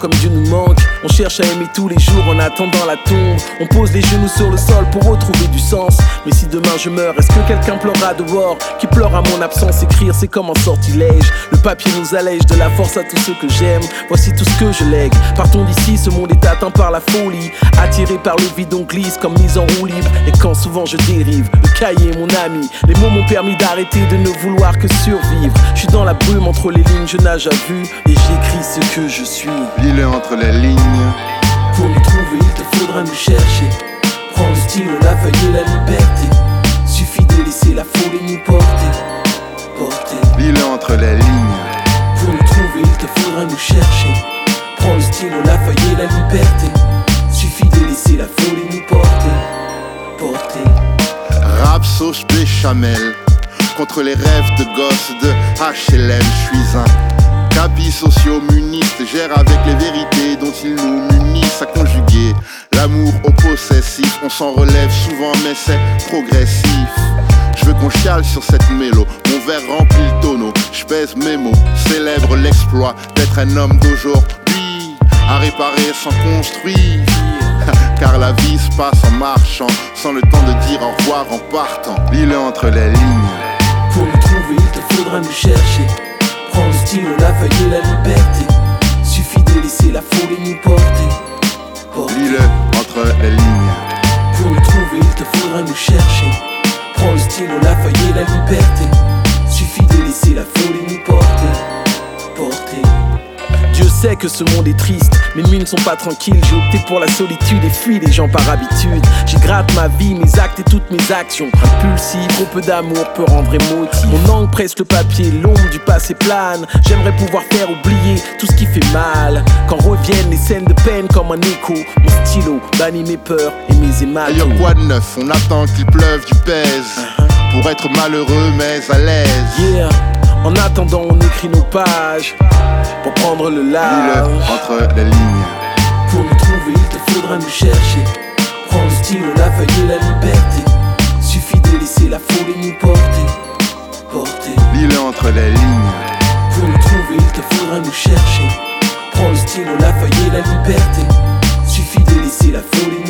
comme Dieu nous manque. On cherche à aimer tous les jours en attendant la tombe. On pose les genoux sur le sol pour retrouver du sens. Mais si demain je meurs, est-ce que quelqu'un pleurera dehors? Qui pleure à mon absence? Écrire c'est comme un sortilège. Le papier nous allège de la force à tous ceux que j'aime. Voici tout ce que je lègue. Partons d'ici, ce monde est atteint par la folie. Attiré par le vide, on glisse comme mise en roue libre. Et quand souvent je dérive, le cahier est mon ami. Les mots m'ont permis d'arrêter de ne vouloir que survivre. Je suis dans la brume entre les lignes, je nage à vue. Et j'écris ce que je suis. Lis-le entre les lignes. Pour nous trouver, il te faudra nous chercher. Prends le stylo, la feuille et la liberté. Suffit de laisser la folie nous porter. Lis-le entre les lignes. Pour nous trouver, il te faudra nous chercher. Prends le stylo, la feuille et la liberté. Suffit de laisser la folie nous porter. Rap, sauce, béchamel. Contre les rêves de gosses de HLM, je suis un capi socio-muniste. Gère avec les vérités dont ils nous munissent. À conjuguer l'amour au possessif. On s'en relève souvent mais c'est progressif. Je veux qu'on chiale sur cette mélo. Mon verre remplit le tonneau. Je pèse mes mots, célèbre l'exploit d'être un homme d'aujourd'hui. À réparer sans construire. Car la vie se passe en marchant, sans le temps de dire au revoir en partant. Lis-le entre les lignes. Pour nous trouver, il te faudra nous chercher. Prends le stylo, la feuille et la liberté. Suffit de laisser la folie nous porter. Lis-le entre les lignes. Pour nous trouver, il te faudra nous chercher. Prends le stylo, la feuille et la liberté. Suffit de laisser la folie nous porter. Dieu sait que ce monde est triste, mes nuits ne sont pas tranquilles. J'ai opté pour la solitude et fuis les gens par habitude. J'y gratte ma vie, mes actes et toutes mes actions. Impulsif, trop peu d'amour peut rendre émotif. Mon langue presse le papier, l'ombre du passé plane. J'aimerais pouvoir faire oublier tout ce qui fait mal. Quand reviennent les scènes de peine comme un écho, mon stylo bannit mes peurs et mes hématos. Ailleurs quoi de neuf, on attend qu'il pleuve du pèse pour être malheureux mais à l'aise. Yeah. En attendant, on écrit nos pages pour prendre le large. Lis-le entre les lignes. Pour nous trouver, il te faudra nous chercher. Prends le stylo, la feuille et la liberté. Suffit de laisser la folie nous porter. Lis-le entre les lignes. Pour nous trouver, il te faudra nous chercher. Prends le stylo, la feuille et la liberté. Suffit de laisser la folie